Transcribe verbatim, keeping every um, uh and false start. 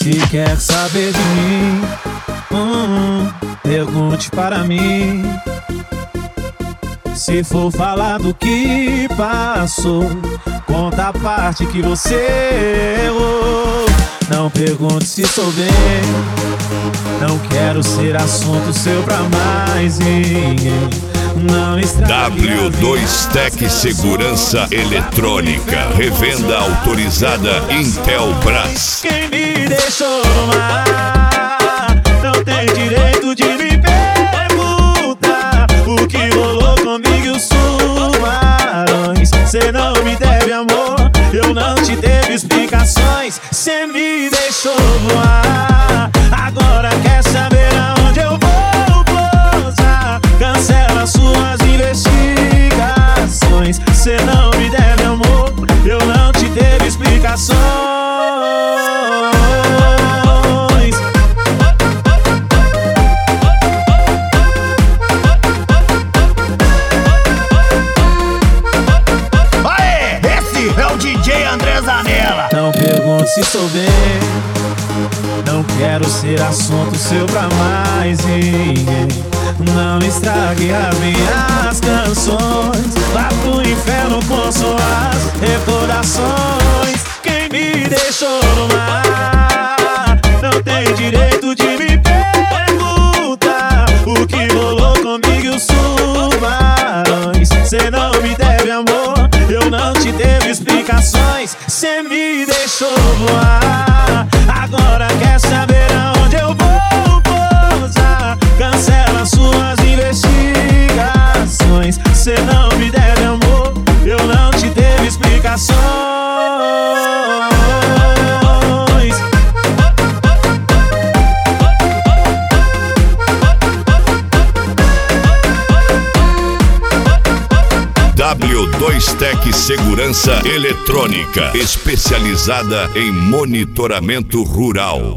Se quer saber de mim, hum, pergunte para mim. Se for falar do que passou, conta a parte que você errou. Não pergunte se sou bem, não quero ser assunto seu pra mais ninguém. Não estrague W dois Tech Segurança Eletrônica, revenda autorizada Intelbras. Quem me deixou no mar não tem direito de me perguntar o que rolou comigo e os tubarões. Cê não me deve amor, eu não te devo explicações. Cê me deixou voar, agora quer saber aonde eu vou pousar. Cancela suas investigações. Cê não me deve amor, eu não te devo explicações. Aê, esse é o D J André Zanella. Não pergunte se sou bem, não quero ser assunto seu pra mais ninguém. Não estrague as minhas canções, vá pro inferno com suas recordações. Quem me deixou no mar não tem direito de me perguntar o que rolou comigo e os tubarões. Cê não me deve amor, eu não te devo explicações. Cê me deixou voar, agora quer saber aonde eu vou pousar. Cancela suas investigações. Cê não me deve amor, eu não te devo explicações. W dois Tech Segurança Eletrônica, especializada em monitoramento rural.